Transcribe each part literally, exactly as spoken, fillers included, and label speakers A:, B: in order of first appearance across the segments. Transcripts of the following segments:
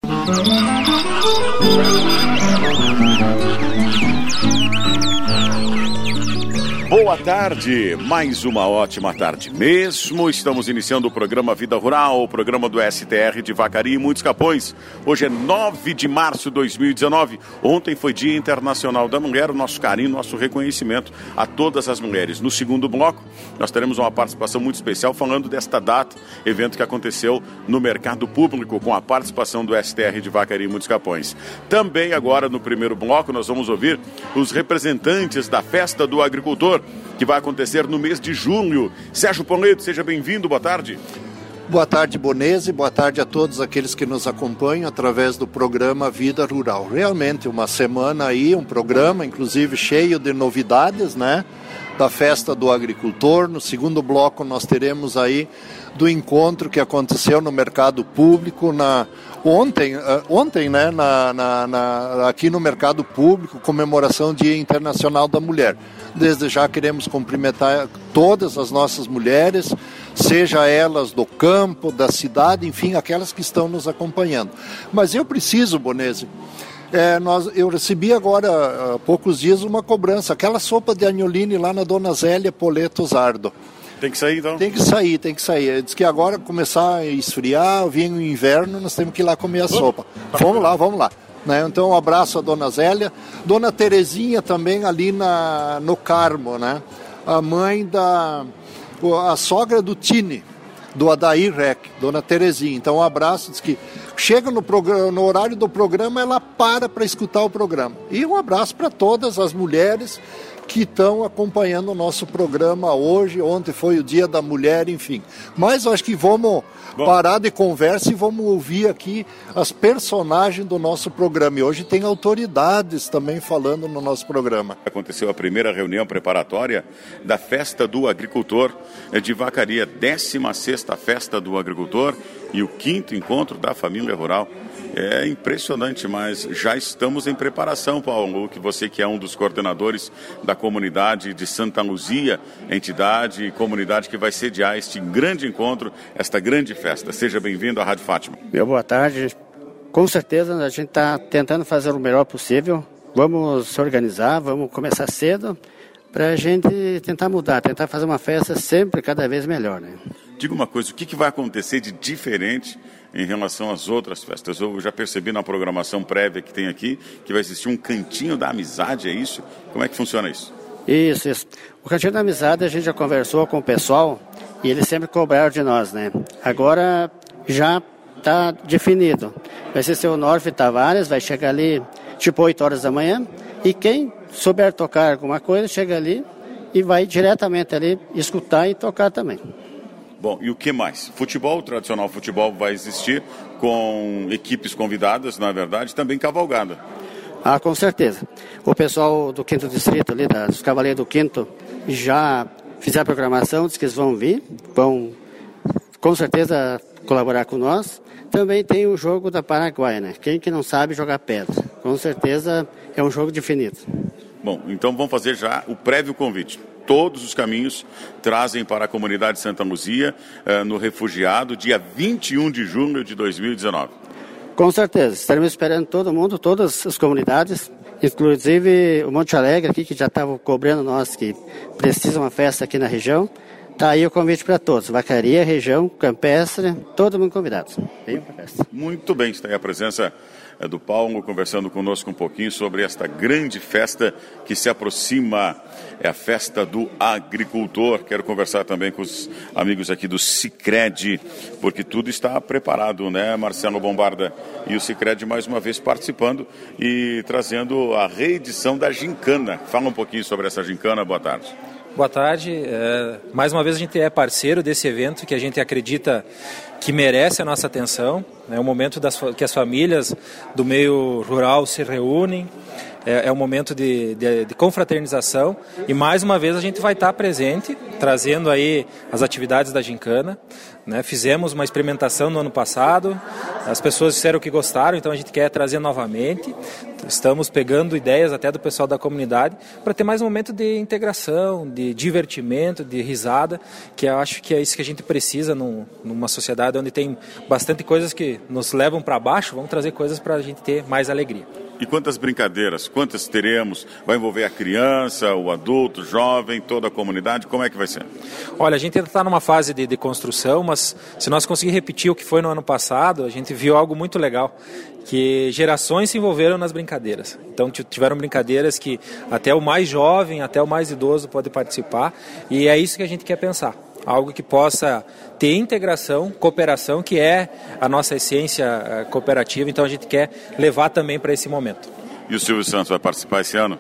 A: Boa tarde, mais uma ótima tarde mesmo. Estamos iniciando o programa Vida Rural, o programa do S T R de Vacaria e Muitos Capões. Hoje é nove de março de dois mil e dezenove. Ontem foi Dia Internacional da Mulher. O nosso carinho, nosso reconhecimento a todas as mulheres. No segundo bloco, nós teremos uma participação muito especial falando desta data, evento que aconteceu no mercado público com a participação do S T R de Vacaria e Muitos Capões. Também agora no primeiro bloco nós vamos ouvir os representantes da Festa do Agricultor, que vai acontecer no mês de junho. Sérgio Poleto, seja bem-vindo, boa tarde.
B: Boa tarde, Bonese, boa tarde a todos aqueles que nos acompanham através do programa Vida Rural. Realmente uma semana aí, um programa inclusive cheio de novidades, né? Da Festa do Agricultor. No segundo bloco nós teremos aí do encontro que aconteceu no mercado público na ontem, ontem né, na, na, na, aqui no mercado público, comemoração do Dia Internacional da Mulher. Desde já queremos cumprimentar todas as nossas mulheres, seja elas do campo, da cidade, enfim, aquelas que estão nos acompanhando. Mas eu preciso, Bonese, É, nós, eu recebi agora, há poucos dias, uma cobrança, aquela sopa de agnoline lá na Dona Zélia Poleto Zardo.
A: Tem que sair, então?
B: Tem que sair, tem que sair. Diz que agora começar a esfriar, vem o inverno, nós temos que ir lá comer a sopa. Vamos lá, vamos lá. Né? Então, um abraço a Dona Zélia. Dona Terezinha também ali na, no Carmo, né? A mãe da... a sogra do Tine, do Adair Rec, Dona Terezinha. Então, um abraço, diz que chega no, programa, no horário do programa, ela para para escutar o programa. E um abraço para todas as mulheres que estão acompanhando o nosso programa hoje. Ontem foi o Dia da Mulher, enfim. Mas eu acho que vamos Bom. parar de conversa e vamos ouvir aqui as personagens do nosso programa. E hoje tem autoridades também falando no nosso programa.
A: Aconteceu a primeira reunião preparatória da Festa do Agricultor de Vacaria, décima sexta Festa do Agricultor e o quinto encontro da família rural. É impressionante, mas já estamos em preparação, Paulo, que você que é um dos coordenadores da comunidade de Santa Luzia, entidade e comunidade que vai sediar este grande encontro, esta grande festa. Seja bem-vindo à Rádio Fátima.
C: Meu boa tarde. Com certeza a gente está tentando fazer o melhor possível. Vamos se organizar, vamos começar cedo para a gente tentar mudar, tentar fazer uma festa sempre cada vez melhor, né?
A: Diga uma coisa, o que, que vai acontecer de diferente em relação às outras festas? Eu já percebi na programação prévia que tem aqui que vai existir um cantinho da amizade, é isso? Como é que funciona isso?
C: Isso, isso. O cantinho da amizade a gente já conversou com o pessoal e eles sempre cobraram de nós, né? Agora já está definido. Vai ser o seu Norfe Tavares, vai chegar ali tipo oito horas da manhã e quem souber tocar alguma coisa chega ali e vai diretamente ali escutar e tocar também.
A: Bom, e o que mais? Futebol, o tradicional futebol vai existir com equipes convidadas, na verdade, também cavalgada.
C: Ah, com certeza. O pessoal do quinto distrito ali, dos Cavaleiros do Quinto, já fizeram a programação, diz que eles vão vir, vão com certeza colaborar com nós. Também tem o jogo da Paraguai, né? Quem que não sabe jogar pedra? Com certeza é um jogo definido.
A: Bom, então vamos fazer já o prévio convite. Todos os caminhos trazem para a comunidade de Santa Luzia, uh, no Refugiado, dia vinte e um de junho de dois mil e dezenove.
C: Com certeza, estaremos esperando todo mundo, todas as comunidades, inclusive o Monte Alegre aqui, que já estava cobrando nós que precisa uma festa aqui na região. Está aí o convite para todos, Vacaria, região, campestre, todo mundo convidado. Venham para a festa.
A: Muito bem, está aí a presença do Paulo conversando conosco um pouquinho sobre esta grande festa que se aproxima, é a Festa do Agricultor. Quero conversar também com os amigos aqui do Sicredi, porque tudo está preparado, né, Marcelo Bombarda? E o Sicredi mais uma vez participando e trazendo a reedição da gincana. Fala um pouquinho sobre essa gincana, boa tarde.
D: Boa tarde, é, mais uma vez a gente é parceiro desse evento que a gente acredita que merece a nossa atenção. É um momento das, que as famílias do meio rural se reúnem, é, é um momento de, de, de confraternização e mais uma vez a gente vai estar presente, trazendo aí as atividades da gincana, né? Fizemos uma experimentação no ano passado, as pessoas disseram que gostaram, então a gente quer trazer novamente. Estamos pegando ideias até do pessoal da comunidade para ter mais um momento de integração, de divertimento, de risada, que eu acho que é isso que a gente precisa num, numa sociedade onde tem bastante coisas que nos levam para baixo, vamos trazer coisas para a gente ter mais alegria.
A: E quantas brincadeiras, quantas teremos? Vai envolver a criança, o adulto, o jovem, toda a comunidade? Como é que vai ser?
D: Olha, a gente ainda está numa fase de, de construção, mas se nós conseguirmos repetir o que foi no ano passado, a gente viu algo muito legal, que gerações se envolveram nas brincadeiras. Então tiveram brincadeiras que até o mais jovem, até o mais idoso pode participar, e é isso que a gente quer pensar. Algo que possa ter integração, cooperação, que é a nossa essência cooperativa, então a gente quer levar também para esse momento.
A: E o Silvio Santos vai participar esse ano?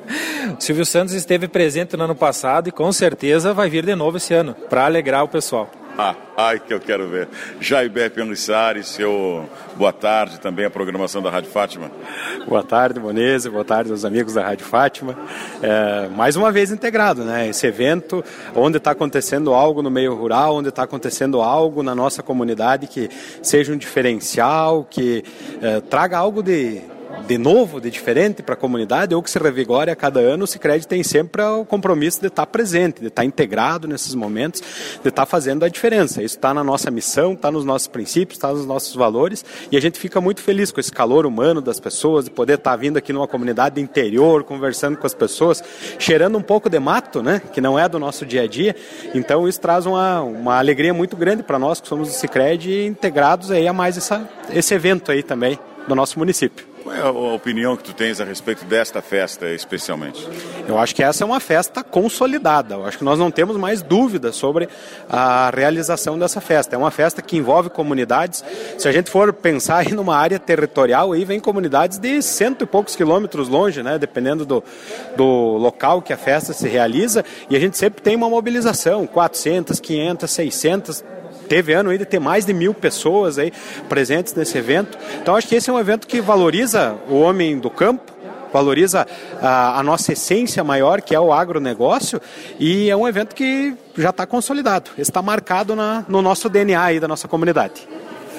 D: O Silvio Santos esteve presente no ano passado e com certeza vai vir de novo esse ano, para alegrar o pessoal.
A: Ah, ai que eu quero ver. Jaibé Penlissari, seu boa tarde também a programação da Rádio Fátima.
E: Boa tarde, Bonese, boa tarde aos amigos da Rádio Fátima. É, mais uma vez integrado, né? Esse evento onde está acontecendo algo no meio rural, onde está acontecendo algo na nossa comunidade que seja um diferencial, que é, traga algo de... de novo, de diferente para a comunidade, ou que se revigore a cada ano. O Sicredi tem sempre o compromisso de estar presente, de estar integrado nesses momentos, de estar fazendo a diferença. Isso está na nossa missão, está nos nossos princípios, está nos nossos valores, e a gente fica muito feliz com esse calor humano das pessoas, de poder estar vindo aqui numa comunidade interior, conversando com as pessoas, cheirando um pouco de mato, né, que não é do nosso dia a dia. Então isso traz uma, uma alegria muito grande para nós que somos do Sicredi, integrados aí a mais essa, esse evento aí também do nosso município.
A: Qual é a opinião que tu tens a respeito desta festa especialmente?
E: Eu acho que essa é uma festa consolidada. Eu acho que nós não temos mais dúvidas sobre a realização dessa festa. É uma festa que envolve comunidades. Se a gente for pensar aí numa área territorial, aí vem comunidades de cento e poucos quilômetros longe, né? Dependendo do, do local que a festa se realiza. E a gente sempre tem uma mobilização, quatrocentas, quinhentas, seiscentas. Teve ano aí de ter mais de mil pessoas aí presentes nesse evento. Então acho que esse é um evento que valoriza o homem do campo, valoriza a, a nossa essência maior, que é o agronegócio, e é um evento que já está consolidado, está marcado na, no nosso D N A aí da nossa comunidade.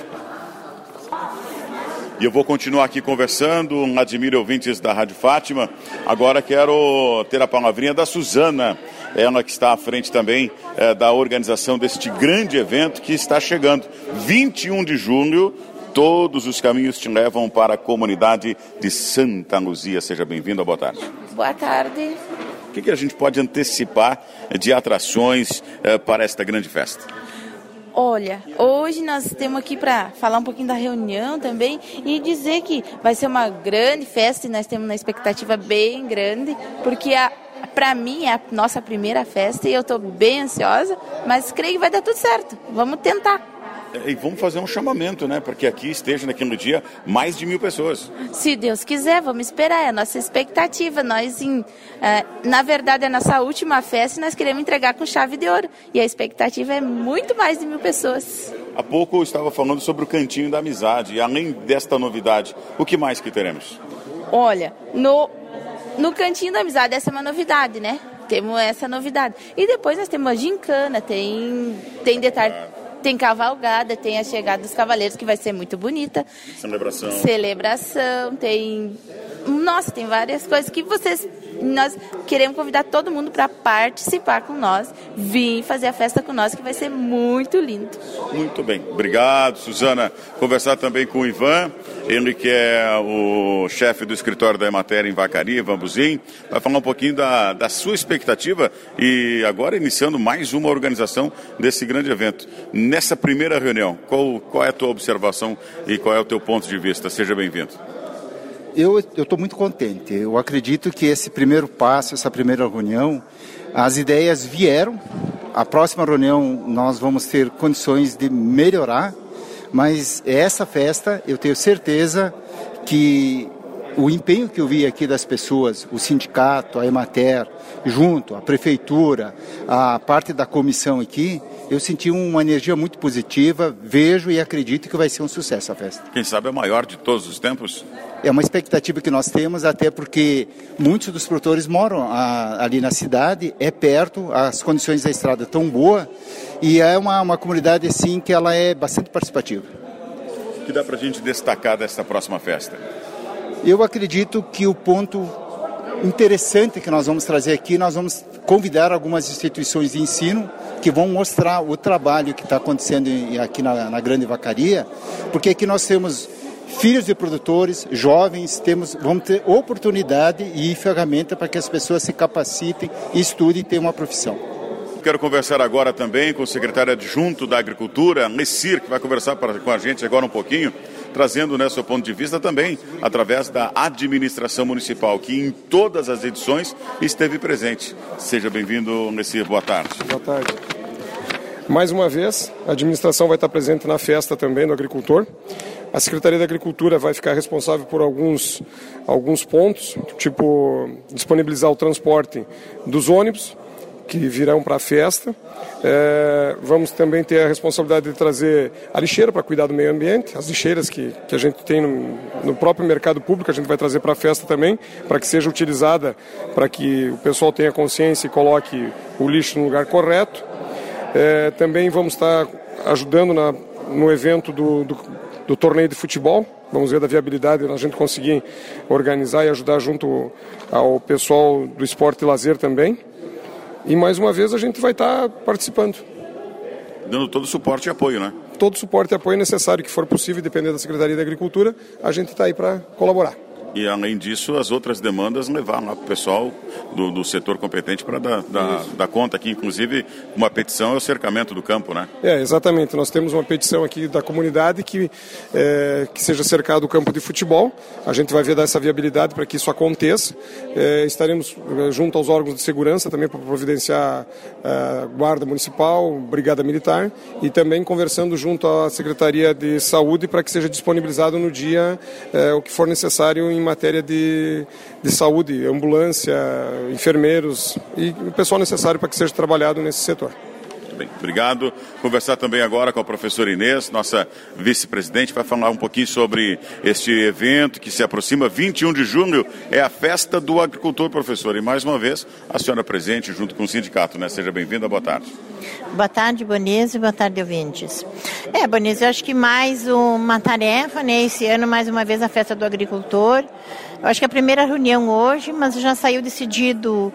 A: E eu vou continuar aqui conversando, admiro ouvintes da Rádio Fátima. Agora quero ter a palavrinha da Suzana, ela que está à frente também é, da organização deste grande evento que está chegando. vinte e um de julho, todos os caminhos te levam para a comunidade de Santa Luzia. Seja bem-vindo, boa tarde.
F: Boa tarde.
A: O que, que a gente pode antecipar de atrações é, para esta grande festa?
F: Olha, hoje nós estamos aqui para falar um pouquinho da reunião também e dizer que vai ser uma grande festa e nós temos uma expectativa bem grande, porque para mim é a nossa primeira festa e eu estou bem ansiosa, mas creio que vai dar tudo certo. Vamos tentar.
A: E vamos fazer um chamamento, né? Para que aqui esteja naquele dia mais de mil pessoas.
F: Se Deus quiser, vamos esperar. É a nossa expectativa. Nós, em, é, na verdade, é a nossa última festa e nós queremos entregar com chave de ouro. E a expectativa é muito mais de mil pessoas.
A: Há pouco eu estava falando sobre o Cantinho da Amizade. E além desta novidade, o que mais que teremos?
F: Olha, no, no Cantinho da Amizade, essa é uma novidade, né? Temos essa novidade. E depois nós temos a gincana, tem, tem detalhe... Tem cavalgada, tem a chegada dos cavaleiros, que vai ser muito bonita.
A: Celebração.
F: Celebração, tem... Nossa, tem várias coisas que vocês... Nós queremos convidar todo mundo para participar com nós, vir fazer a festa com nós, que vai ser muito lindo.
A: Muito bem. Obrigado, Suzana. Conversar também com o Ivan, ele que é o chefe do escritório da Emater em Vacaria, Ivan Buzin, vai falar um pouquinho da, da sua expectativa e agora iniciando mais uma organização desse grande evento. Nessa primeira reunião, qual, qual é a tua observação e qual é o teu ponto de vista? Seja bem-vindo.
G: Eu estou muito contente. Eu acredito que esse primeiro passo, essa primeira reunião, as ideias vieram. A próxima reunião nós vamos ter condições de melhorar, mas essa festa eu tenho certeza que o empenho que eu vi aqui das pessoas, o sindicato, a Emater, junto, a prefeitura, a parte da comissão aqui, eu senti uma energia muito positiva, vejo e acredito que vai ser um sucesso a festa.
A: Quem sabe é a maior de todos os tempos?
G: É uma expectativa que nós temos, até porque muitos dos produtores moram a, ali na cidade, é perto, as condições da estrada estão boas, e é uma, uma comunidade assim que ela é bastante participativa.
A: O que dá para a gente destacar desta próxima festa?
G: Eu acredito que o ponto interessante que nós vamos trazer aqui, nós vamos convidar algumas instituições de ensino que vão mostrar o trabalho que está acontecendo aqui na, na Grande Vacaria, porque aqui nós temos filhos de produtores, jovens, temos, vamos ter oportunidade e ferramenta para que as pessoas se capacitem, estudem e tenham uma profissão.
A: Quero conversar agora também com o secretário adjunto da Agricultura, Messir, que vai conversar com a gente agora um pouquinho, trazendo, né, seu ponto de vista também através da administração municipal, que em todas as edições esteve presente. Seja bem-vindo, Messir, boa tarde.
H: Boa tarde. Mais uma vez, a administração vai estar presente na festa também do agricultor. A Secretaria da Agricultura vai ficar responsável por alguns, alguns pontos, tipo disponibilizar o transporte dos ônibus que virão para a festa. É, vamos também ter a responsabilidade de trazer a lixeira para cuidar do meio ambiente, as lixeiras que, que a gente tem no, no próprio mercado público, a gente vai trazer para a festa também, para que seja utilizada, para que o pessoal tenha consciência e coloque o lixo no lugar correto. É, também vamos estar ajudando na, no evento do, do, do torneio de futebol. Vamos ver da viabilidade a gente conseguir organizar e ajudar junto ao pessoal do esporte e lazer também. E mais uma vez a gente vai estar participando.
A: Dando todo o suporte e apoio, né?
H: Todo o suporte e apoio necessário que for possível, dependendo da Secretaria da Agricultura, a gente está aí para colaborar. E além disso, as outras demandas levar lá para o pessoal do, do setor competente para dar, dar, dar conta aqui. Inclusive, uma petição é o cercamento do campo, né? É, exatamente. Nós temos uma petição aqui da comunidade que, é, que seja cercado o campo de futebol. A gente vai ver dar essa viabilidade para que isso aconteça. É, estaremos junto aos órgãos de segurança também para providenciar a Guarda Municipal, Brigada Militar e também conversando junto à Secretaria de Saúde para que seja disponibilizado no dia é, o que for necessário em em matéria de, de saúde, ambulância, enfermeiros e o pessoal necessário para que seja trabalhado nesse setor. Muito bem, obrigado. Conversar também agora com a professora Inês, nossa vice-presidente, vai falar um pouquinho sobre este evento que se aproxima, vinte e um de junho, é a Festa do Agricultor, professor. E mais uma vez, a senhora presente junto com o sindicato, né? Seja bem-vinda, boa tarde.
I: Boa tarde, Bonese, boa tarde, ouvintes. É, Bonese, eu acho que mais uma tarefa, né, esse ano, mais uma vez, a Festa do Agricultor. Eu acho que a primeira reunião hoje, mas já saiu decidido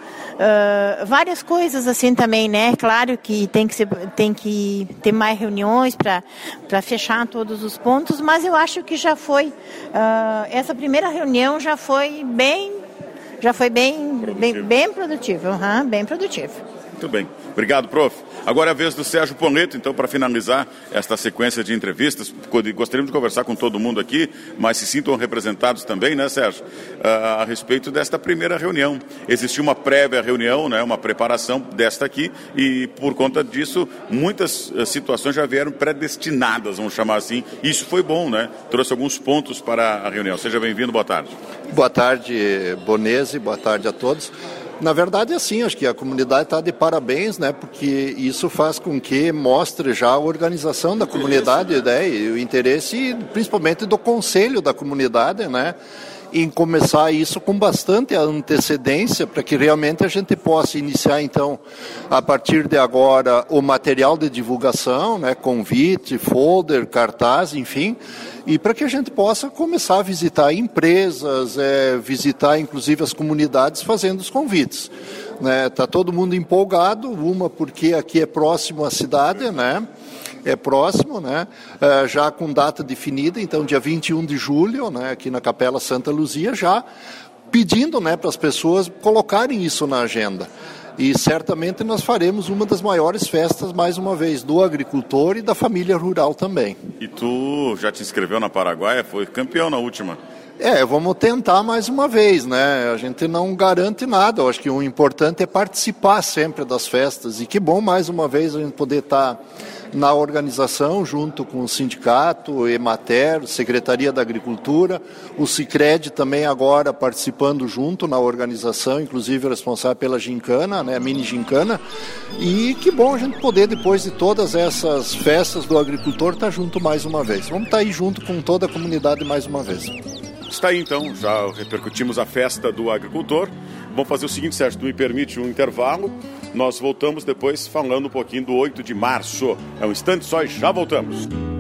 I: uh, várias coisas assim também, né? Claro que tem que, ser, tem que ter mais reuniões para para fechar todos os pontos, mas eu acho que já foi, uh, essa primeira reunião já foi bem, já foi bem, bem, bem produtiva, uhum, bem produtiva.
A: Muito bem. Obrigado, prof. Agora é a vez do Sérgio Poneto, então, para finalizar esta sequência de entrevistas. Gostaríamos de conversar com todo mundo aqui, mas se sintam representados também, né, Sérgio, a, a respeito desta primeira reunião. Existiu uma prévia reunião, né, uma preparação desta aqui, e por conta disso, muitas uh, situações já vieram predestinadas, vamos chamar assim. Isso foi bom, né? Trouxe alguns pontos para a reunião. Seja bem-vindo, boa tarde.
B: Boa tarde, Bonese, boa tarde a todos. Na verdade, é assim, acho que a comunidade está de parabéns, né, porque isso faz com que mostre já a organização da comunidade, né, e o interesse principalmente do conselho da comunidade, né, em começar isso com bastante antecedência para que realmente a gente possa iniciar, então, a partir de agora, o material de divulgação, né, convite, folder, cartaz, enfim, e para que a gente possa começar a visitar empresas, é, visitar inclusive as comunidades fazendo os convites. Está, né, todo mundo empolgado, uma porque aqui é próximo à cidade, né? É próximo, né? É, já com data definida, então dia vinte e um de julho, né, aqui na Capela Santa Luzia, já pedindo, né, para as pessoas colocarem isso na agenda. E certamente nós faremos uma das maiores festas, mais uma vez, do agricultor e da família rural também.
A: E tu já te inscreveu na Paraguaia? Foi campeão na última.
B: É, vamos tentar mais uma vez, né? A gente não garante nada, eu acho que o importante é participar sempre das festas. E que bom, mais uma vez, a gente poder estar na organização, junto com o sindicato, Emater, Secretaria da Agricultura, o Sicredi também agora participando junto na organização, inclusive responsável pela gincana, né, a mini gincana, e que bom a gente poder, depois de todas essas festas do agricultor, estar junto mais uma vez. Vamos estar aí junto com toda a comunidade mais uma vez.
A: Está aí então, já repercutimos a festa do agricultor. Vamos fazer o seguinte, Sérgio, tu me permite um intervalo. Nós voltamos depois falando um pouquinho do oito de março. É um instante só e já voltamos.